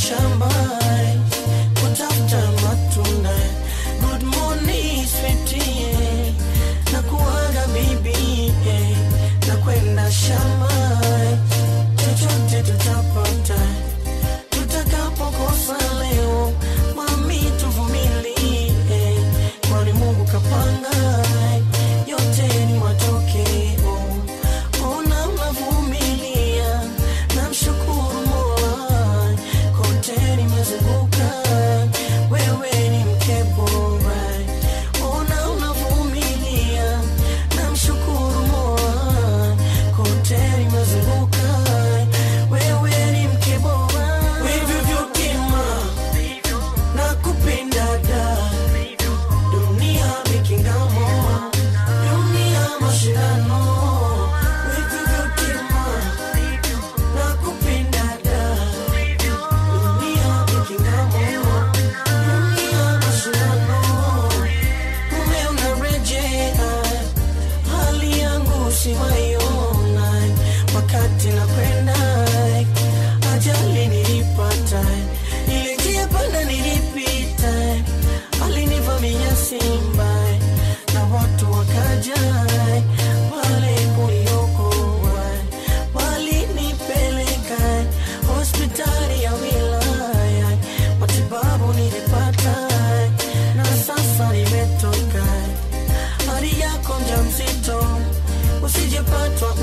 shamba kutafuta matunda. Good morning sweetie, na kuaga bibi, na kwenda shamba. Chochote tutapata, tutakapokosa leo, mami tuvumilie, kwani Mungu kapanga yote ni matokeo. Ona unavumilia, namshukuru Mola, kote nimezunguka, wewe ni mke bora. Ona unavumilia, namshukuru Mola, kote nimezunguka, wewe ni mke bora. Wewe vyokima, nakupenda da, dunia mikingamo, dunia mashindano. Wewe vyokima, nakupenda da, dunia mikingamo, dunia mashindano. Mume unarejea, hali yangu siwaiona, wakati nakwenda ajali nilipata, ile njia panda nilipita, alinivamia simba na watu wakaja pale kuniokoa, walinipeleka hospitali ya wilaya, matibabu nilipata na sasa nimetoka. Hali yako mjamzito, usijepatwa